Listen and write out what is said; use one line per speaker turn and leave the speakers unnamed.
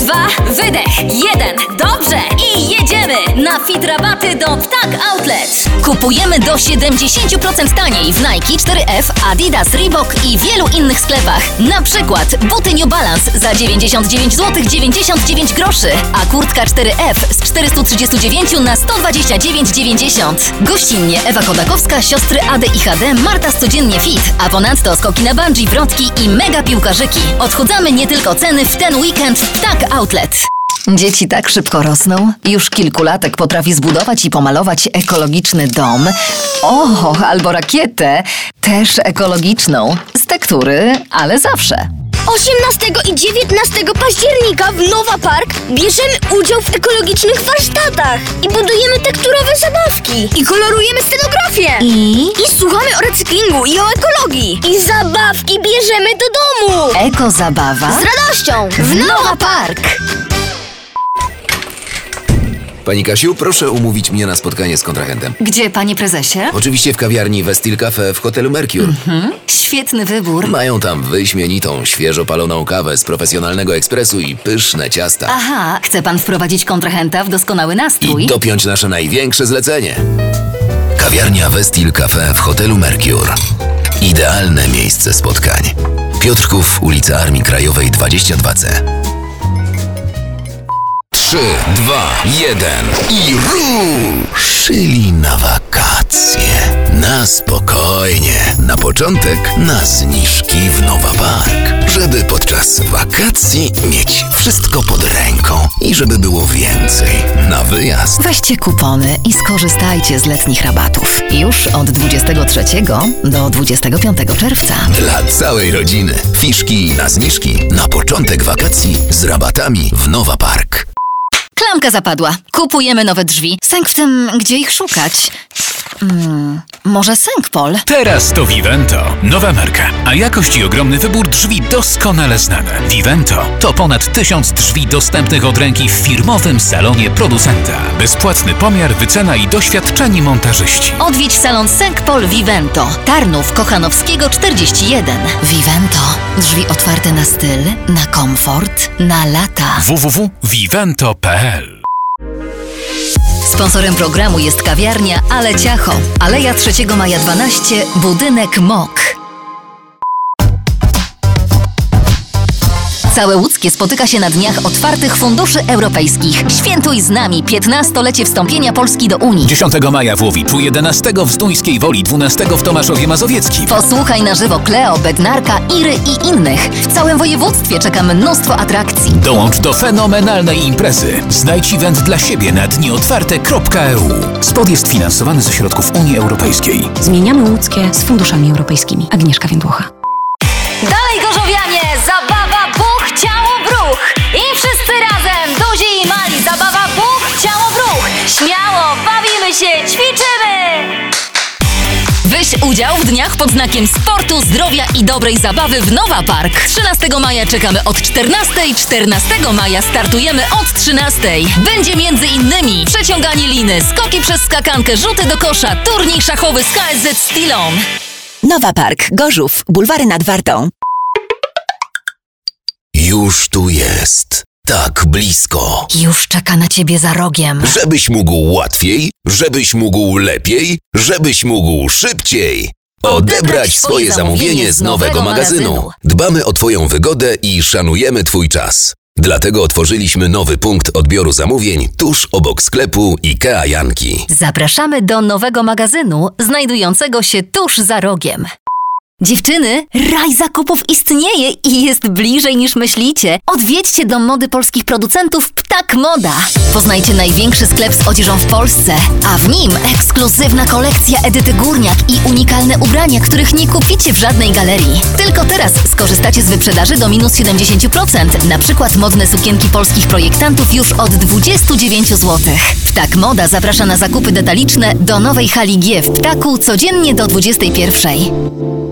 2, wydech, 1, dobrze i jedziemy! Na fit rabaty do Ptak Outlet. Kupujemy do 70% taniej w Nike, 4F, Adidas, Reebok i wielu innych sklepach. Na przykład buty New Balance za 99 zł 99 groszy, a kurtka 4F z 439 na 129,90. Gościnnie Ewa Kodakowska, siostry Ade i HD, Marta z Codziennie Fit, a ponadto skoki na bungee, wrotki i mega piłkarzyki. Odchudzamy nie tylko ceny w ten weekend w Ptak Outlet. Dzieci tak szybko rosną. Już kilkulatek potrafi zbudować i pomalować ekologiczny dom. O, albo rakietę, też ekologiczną. Z tektury, ale zawsze.
18 i 19 października w Nowa Park bierzemy udział w ekologicznych warsztatach i budujemy tekturowe zabawki i kolorujemy scenografię i słuchamy o recyklingu i o ekologii i zabawki bierzemy do domu.
Eko-zabawa
Z radością
w Nowa Park.
Pani Kasiu, proszę umówić mnie na spotkanie z kontrahentem.
Gdzie, panie prezesie?
Oczywiście w kawiarni Westil Cafe w hotelu Mercure.
Świetny wybór.
Mają tam wyśmienitą, świeżo paloną kawę z profesjonalnego ekspresu i pyszne ciasta.
Aha, chce pan wprowadzić kontrahenta w doskonały nastrój?
I dopiąć nasze największe zlecenie. Kawiarnia Westil Cafe w hotelu Mercure. Idealne miejsce spotkań. Piotrków, ulica Armii Krajowej 22C. 3, 2, 1 i ruszyli na wakacje. Na spokojnie. Na początek na zniżki w Nowa Park. Żeby podczas wakacji mieć wszystko pod ręką i żeby było więcej na wyjazd.
Weźcie kupony i skorzystajcie z letnich rabatów. Już od 23 do 25 czerwca.
Dla całej rodziny. Fiszki na zniżki na początek wakacji z rabatami w Nowa Park.
Klamka zapadła. Kupujemy nowe drzwi. Sęk w tym, gdzie ich szukać. Może Sęk-Pol?
Teraz to Vivento. Nowa marka, a jakość i ogromny wybór drzwi doskonale znane. Vivento to ponad 1000 drzwi dostępnych od ręki w firmowym salonie producenta. Bezpłatny pomiar, wycena i doświadczeni montażyści.
Odwiedź salon Sęk-Pol Vivento. Tarnów Kochanowskiego 41. Vivento. Drzwi otwarte na styl, na komfort, na lata.
www.vivento.pl.
Sponsorem programu jest kawiarnia Ale Ciacho. Aleja 3 Maja 12, budynek MOK. Całe Łódzkie spotyka się na Dniach Otwartych Funduszy Europejskich. Świętuj z nami 15-lecie wstąpienia Polski do Unii.
10 maja w Łowiczu, 11 w Zduńskiej Woli, 12 w Tomaszowie Mazowieckim.
Posłuchaj na żywo Kleo, Bednarka, Iry i innych. W całym województwie czeka mnóstwo atrakcji.
Dołącz do fenomenalnej imprezy. Znajdź event dla siebie na dniotwarte.eu. Spot jest finansowany ze środków Unii Europejskiej.
Zmieniamy Łódzkie z funduszami europejskimi. Agnieszka Więdłucha.
Dalej Gorzowianie, zabawa Buch, ciało, bruch. I wszyscy razem, duzi i mali, zabawa Buch, ciało, bruch. Śmiało, bawimy się, ćwiczymy! Weź udział w dniach pod znakiem sportu, zdrowia i dobrej zabawy w Nowa Park. 13 maja czekamy od 14, 14 maja startujemy od 13. Będzie między innymi przeciąganie liny, skoki przez skakankę, rzuty do kosza, turniej szachowy z KSZ Stilon.
Nowa Park, Gorzów, bulwary nad Wartą.
Już tu jest. Tak blisko.
Już czeka na ciebie za rogiem.
Żebyś mógł łatwiej, żebyś mógł lepiej, żebyś mógł szybciej. Odebrać swoje zamówienie z nowego magazynu. Dbamy o twoją wygodę i szanujemy twój czas. Dlatego otworzyliśmy nowy punkt odbioru zamówień tuż obok sklepu IKEA Janki.
Zapraszamy do nowego magazynu, znajdującego się tuż za rogiem. Dziewczyny, raj zakupów istnieje i jest bliżej niż myślicie. Odwiedźcie dom mody polskich producentów Ptak Moda. Poznajcie największy sklep z odzieżą w Polsce, a w nim ekskluzywna kolekcja Edyty Górniak i unikalne ubrania, których nie kupicie w żadnej galerii. Tylko teraz skorzystacie z wyprzedaży do minus 70%. Na przykład modne sukienki polskich projektantów już od 29 zł. Ptak Moda zaprasza na zakupy detaliczne do nowej hali G w Ptaku codziennie do 21.